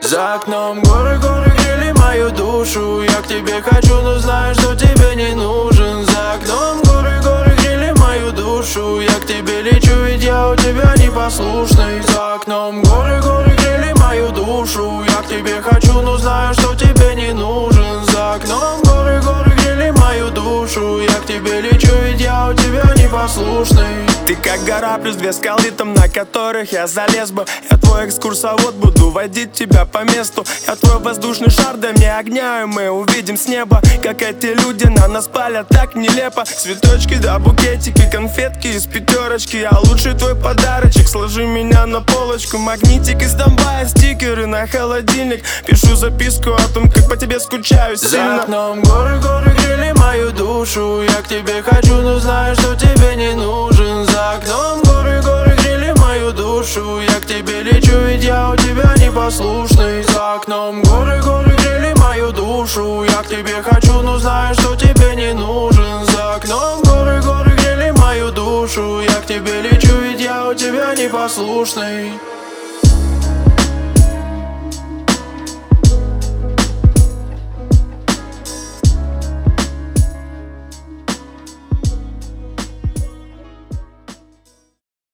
За окном горы, горы грели мою душу. Я к тебе хочу, но знаю, что тебе не нужен. За окном горы, горы грели мою душу. Я к тебе лечу, ведь я у тебя непослушный. За окном горы, горы грели мою душу. Я к тебе хочу, но знаю, что тебе не нужен. За окном горы, горы грели мою душу. Я к тебе лечу, ведь я у тебя непослушный. Ты как гора плюс две скалы, там на которых я залез бы. Я твой экскурсовод, буду водить тебя по месту. Я твой воздушный шар, дай мне огня, и мы увидим с неба, как эти люди на нас палят так нелепо. Цветочки да букетики, конфетки из пятерочки. А лучший твой подарочек, сложи меня на полочку. Магнитик из Донбая, стикеры на холодильник. Пишу записку о том, как по тебе скучаю сильно. За окном горы, горы грели мою душу. Я к тебе хочу, но знаю, что тебе не нужен. За окном горы, горы грели мою душу. Я к тебе лечу, ведь я у тебя непослушный. За окном горы, горы грели мою душу. Я к тебе хочу, но знаю, что тебе не нужен. За окном горы, горы грели мою душу. Я к тебе лечу, ведь я у тебя непослушный.